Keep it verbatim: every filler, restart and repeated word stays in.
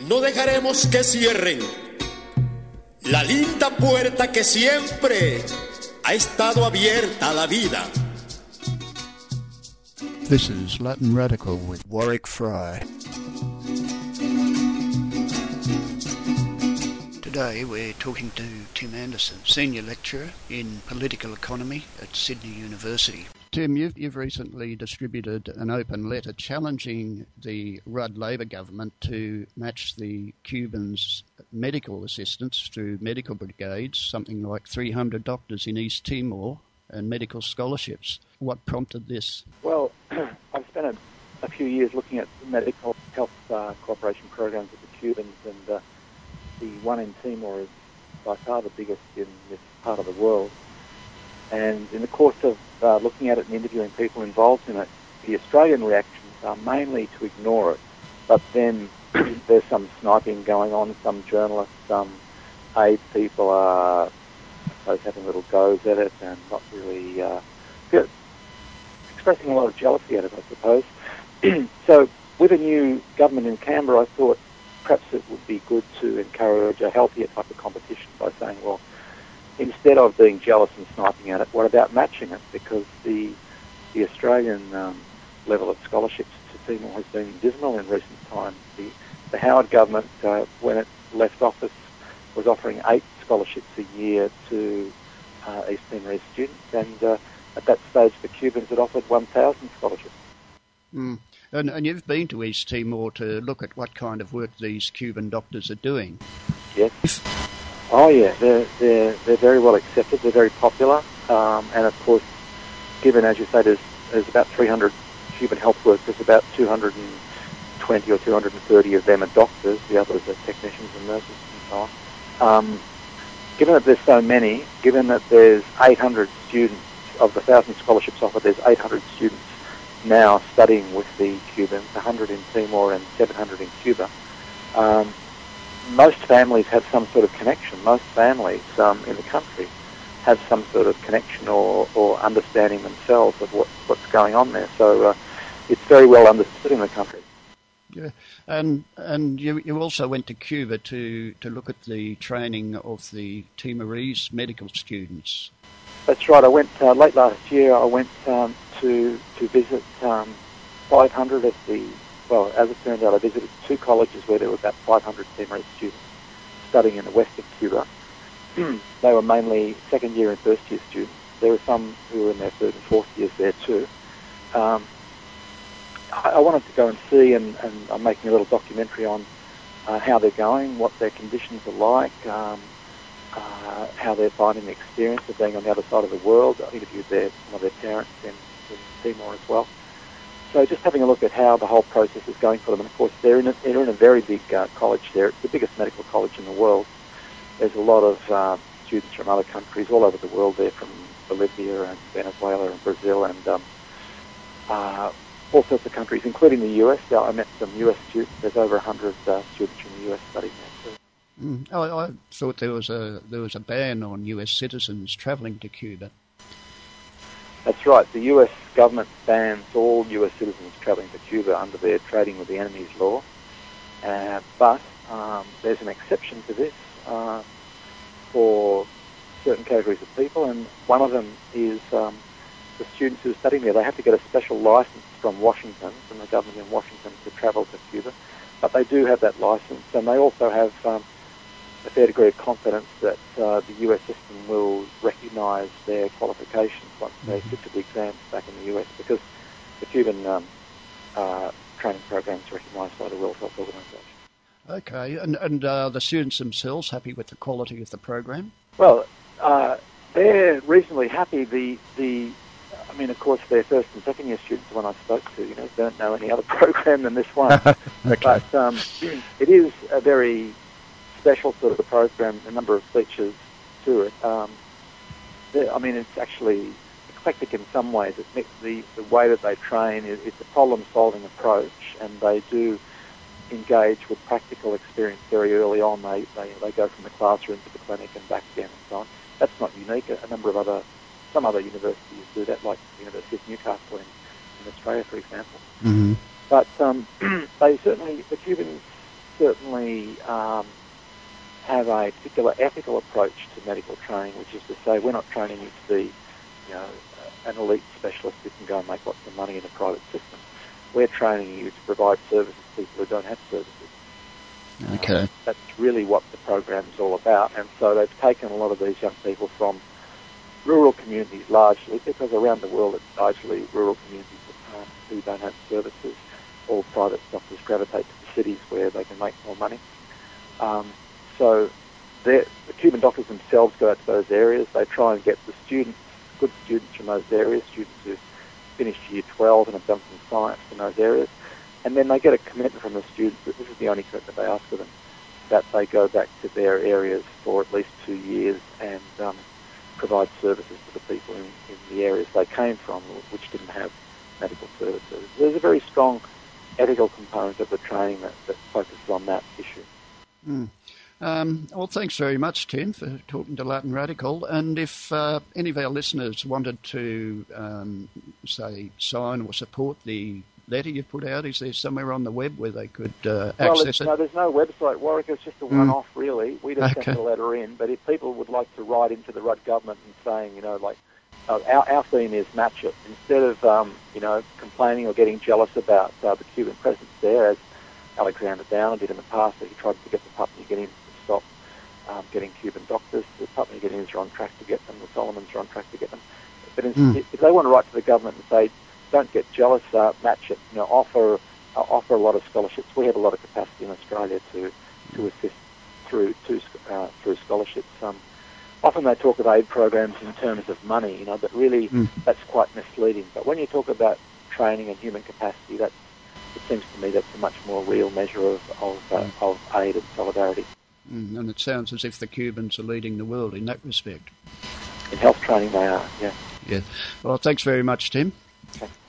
No dejaremos que cierren la linda puerta que siempre ha estado abierta a la vida. This is Latin Radical with Warwick Fry. Today we're talking to Tim Anderson, Senior Lecturer in Political Economy at Sydney University. Tim, you've, you've recently distributed an open letter challenging the Rudd Labor government to match the Cubans' medical assistance through medical brigades, something like three hundred doctors in East Timor, and medical scholarships. What prompted this? Well, I've spent a, a few years looking at medical health uh, cooperation programs with the Cubans, and uh, the one in Timor is by far the biggest in this part of the world. And in the course of uh, looking at it and interviewing people involved in it, the Australian reactions are mainly to ignore it. But then there's some sniping going on. Some journalists, some aid people are, I suppose, having little goes at it and not really uh, expressing a lot of jealousy at it, I suppose. So with a new government in Canberra, I thought perhaps it would be good to encourage a healthier type of competition by saying, well, instead of being jealous and sniping at it, what about matching it? Because the the Australian um, level of scholarships to Timor has been dismal in recent times. The, the Howard government, uh, when it left office, was offering eight scholarships a year to uh, East Timorese students, and uh, at that stage the Cubans had offered one thousand scholarships. Mm. And, and you've been to East Timor to look at what kind of work these Cuban doctors are doing. Yes. Oh yeah, they're they're they're very well accepted. They're very popular, um, and of course, given as you say, there's there's about three hundred Cuban health workers. About two hundred twenty or two hundred thirty of them are doctors. The others are technicians and nurses and so on. Um, given that there's so many, given that there's eight hundred students of the thousand scholarships offered, there's eight hundred students now studying with the Cubans, one hundred in Timor and seven hundred in Cuba. Um, Most families have some sort of connection. Most families um, in the country have some sort of connection or, or understanding themselves of what, what's going on there. So uh, it's very well understood in the country. Yeah, and and you you also went to Cuba to, to look at the training of the Timorese medical students. That's right. I went uh, late last year. I went um, to to visit um, five hundred of the. Well, as it turned out, I visited two colleges where there were about five hundred Timorese students studying in the west of Cuba. They were mainly second year and first year students. There were some who were in their third and fourth years there too. Um, I, I wanted to go and see, and, and I'm making a little documentary on uh, how they're going, what their conditions are like, um, uh, how they're finding the experience of being on the other side of the world. I interviewed their, some of their parents in, in Timor as well. So just having a look at how the whole process is going for them. And of course, they're in a, they're in a very big uh, college there. It's the biggest medical college in the world. There's a lot of uh, students from other countries all over the world there, from Bolivia and Venezuela and Brazil and um, uh, all sorts of countries, including the U S. I met some U S students. There's over one hundred uh, students from the U S studying there too. Mm. I, I thought there was a there was a ban on U S citizens travelling to Cuba. That's right. The U S government bans all U S citizens travelling to Cuba under their trading with the enemies law. Uh, but um, there's an exception to this uh, for certain categories of people, and one of them is um, the students who are studying there. They have to get a special licence from Washington, from the government in Washington, to travel to Cuba. But they do have that licence, and they also have um, a fair degree of confidence that uh, the U S system will recognise their qualifications once they sit to the exams back in the U S, because the Cuban um, uh, training program is recognised by the World Health Organization. Okay, and, and uh, the students themselves happy with the quality of the program? Well, uh, they're reasonably happy. The, the, I mean, of course, their first and second year students, when I spoke to, you know, don't know any other program than this one. Okay. But um, it is a very special sort of a program, a number of features to it. Um, I mean, it's actually eclectic in some ways. It, the, the way that they train is it's a problem-solving approach, and they do engage with practical experience very early on. They, they, they go from the classroom to the clinic and back again and so on. That's not unique. A, a number of other, some other universities do that, like the University of Newcastle in, in Australia, for example. Mm-hmm. But um, they certainly, the Cubans certainly um, have a particular ethical approach to medical training, which is to say we're not training you to be, you know, an elite specialist who can go and make lots of money in a private system. We're training you to provide services to people who don't have services. Okay. Uh, that's really what the program is all about. And so they've taken a lot of these young people from rural communities largely, because around the world it's largely rural communities um, who don't have services. All private doctors gravitate to the cities where they can make more money. Um, so the Cuban doctors themselves go out to those areas. They try and get the students, good students from those areas, students who've finished year twelve and have done some science in those areas. And then they get a commitment from the students that this is the only commitment they ask of them, that they go back to their areas for at least two years and um, provide services to the people in, in the areas they came from, which didn't have medical services. There's a very strong ethical component of the training that, that focuses on that issue. Mm. Um, well, thanks very much, Tim, for talking to Latin Radical. And if uh, any of our listeners wanted to, um, say, sign or support the letter you've put out, is there somewhere on the web where they could uh, well, access it? No, there's no website, Warwick. It's just a one-off, mm. really. We just okay. send the letter in. But if people would like to write into the Rudd government and saying, you know, like, uh, our, our theme is match it. Instead of, um, you know, complaining or getting jealous about uh, the Cuban presence there, as Alexander Downer did in the past, that he tried to get the Papua New Guineans to stop um, getting Cuban doctors. The Papua New Guineans are on track to get them. The Solomons are on track to get them. But in, mm. if they want to write to the government and say, don't get jealous, uh, match it, you know, offer uh, offer a lot of scholarships. We have a lot of capacity in Australia to to assist through to, uh, through scholarships. Um, often they talk of aid programs in terms of money, you know, but really mm. that's quite misleading. But when you talk about training and human capacity, that it seems to me that's a much more real measure of of, uh, mm. of aid and solidarity. Mm, and it sounds as if the Cubans are leading the world in that respect. In health training, they are. Yeah. Yeah. Well, thanks very much, Tim. Okay.